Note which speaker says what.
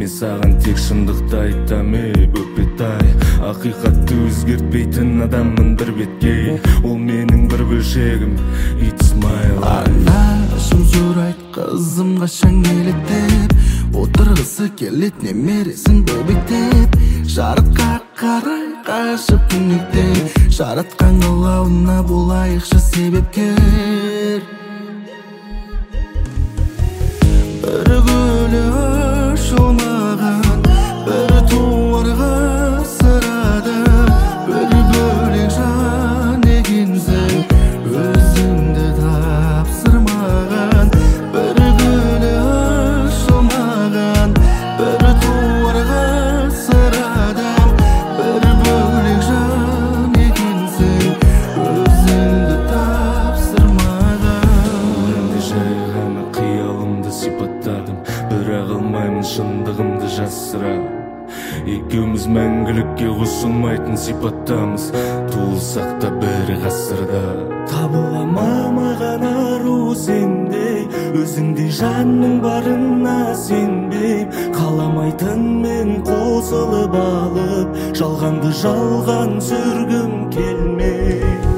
Speaker 1: Мен саған тек шындықты айтам, бөпетай. Ақиқатты өзгертпейтін адаммын бір беткей. Ол менің бір бөлшегім, it's my life.
Speaker 2: Анашым сұрайды, қызым қашан келеді деп. Отырғысы келет немересін бөбектеп. Жарыққа қарай қашып түнектен, жаратқан қалауына болайықшы себепкер. Бір гүлі ашылмаған, бір туарға сырады. Бір бөлек жан екенсің, өзіңді тапсырмаған. Бір гүлі ашылмаған, бір туарға сырады. Бір бөлек жан екенсің, өзіңді тапсырмаған.
Speaker 1: Енді жай ғана қиялымды сипаттадым, бірақ алмаймын шындығымды жасыра. Екеуміз мәңгілікке қосылмайтын сипаттамыз, туылсақ та бір ғасырда. Табыла ма маған ару сендей, өзіңдей жанның барына сенбейм. Қаламайтын мен қосылып алып, жалғанды жалған сүргім келмей.